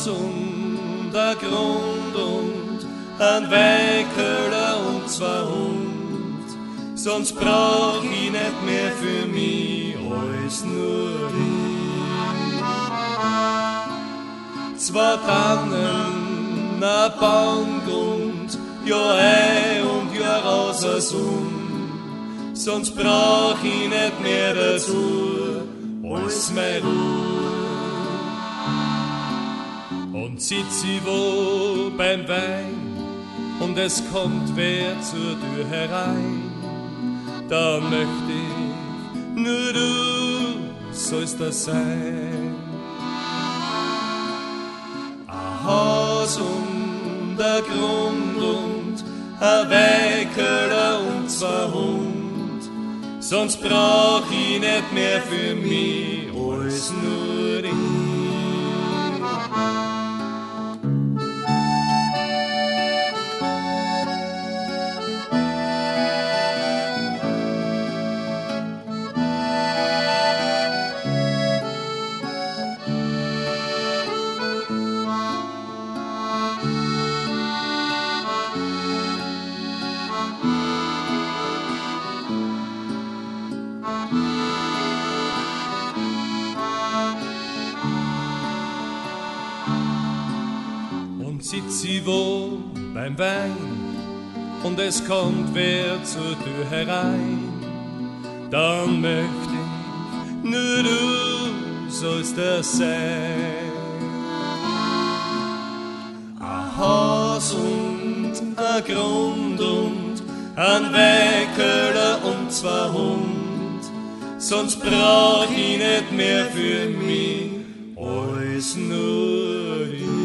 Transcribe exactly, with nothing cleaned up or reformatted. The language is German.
Haus und ein Grund und ein Wäkeler und zwei Hund. Sonst brauch ich nicht mehr für mich alles nur dich. Zwei Tannen, ein Baumgrund, Jahr ein und Jahr raus als um. Sonst brauch ich nicht mehr dazu als meine Ruhe. Und sitz ich wo beim Wein und es kommt wer zur Tür herein, da möchte ich, nur du sollst das sein. Ein Haus und ein Grund und ein Wäkeler und zwei Hund. Sonst brauch ich nicht mehr für mich als nur dich. Sitz ich wo beim Wein und es kommt wer zur Tür herein, dann möchte ich, nur du sollst das sein. Ein Haus und ein Grund und ein Wäkeler und zwei Hund, sonst brauch ich nicht mehr für mich als nur dich.